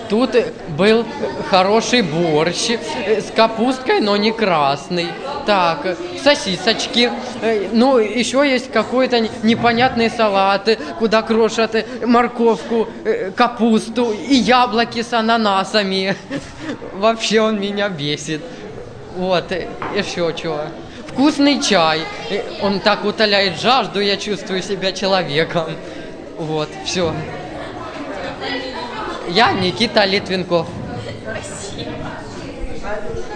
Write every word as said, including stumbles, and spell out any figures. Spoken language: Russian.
Тут был хороший борщ с капусткой, но не красный. Так, сосисочки. Ну, еще есть какой-то непонятный салат, куда крошат морковку, капусту и яблоки с ананасами. Вообще он меня бесит. Вот, еще чего. Вкусный чай. Он так утоляет жажду, я чувствую себя человеком. Вот, все. Я Никита Литвинков.